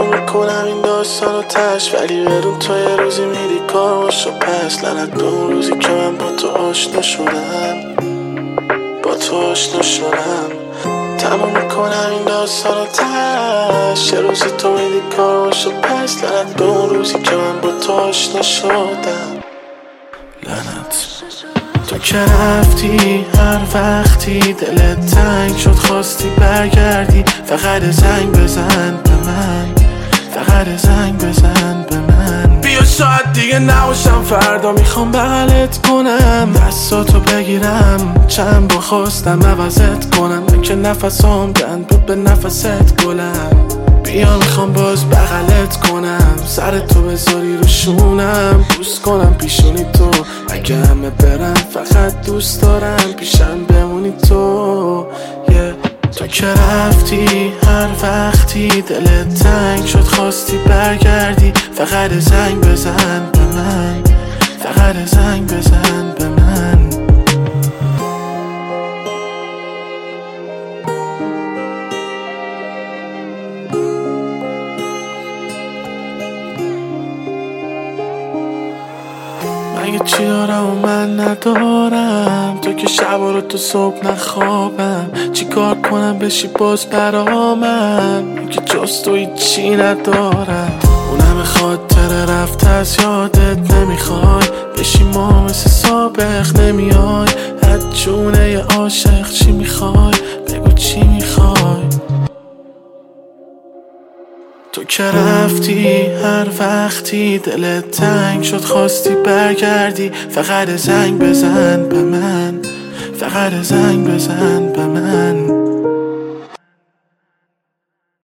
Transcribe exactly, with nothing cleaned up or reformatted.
میکنم این داستانو تش، ولی بدون تو یه روزی میری کار باشو پس. لعنت به اون روزی که من با تو آشنا شدم، با تو آشنا شدم. تمام میکنم این داستانو تش، یه روزی تو میری کار باشو پس. لعنت به اون روزی که من با تو آشنا شدم. لعنت تو که رفتی هر وقتی دلت تنگ شد خواستی برگردی، فقط زنگ بزن به من، فقط زنگ بزن به من. بیا شاید دیگه نباشم فردا، میخوام بغلت کنم، دستاتو بگیرم، چند با خواستم عوضت کنم. من که نفسام بند بود به نفست گلم. بیا میخوام باز بغلت کنم، سر تو بذاری رو شونم، دوست کنم پیشونی تو. اگه همه برن فقط دوست دارم پیشم بمونی تو. yeah. تو که رفتی هر وقتی دلت تنگ شد خواستی برگردی، فقط زنگ بزن به من، فقط زنگ بزن به من. مگه چی دارم و من ندارم؟ تو که شب رو تو صبح نخوابم، چی کار کنم بشی باز برامم؟ مگه جز تو هیچی ندارم. اونم خاطر رفته از یادت نمیخوای بشی ما مثل سابق نمیای. از جونه ی عاشق چی میخوای؟ بگو چی میخوای؟ تو که رفتی هر وقتی دلت تنگ شد خواستی برگردی، فقط زنگ بزن به من، فقط زنگ بزن به من.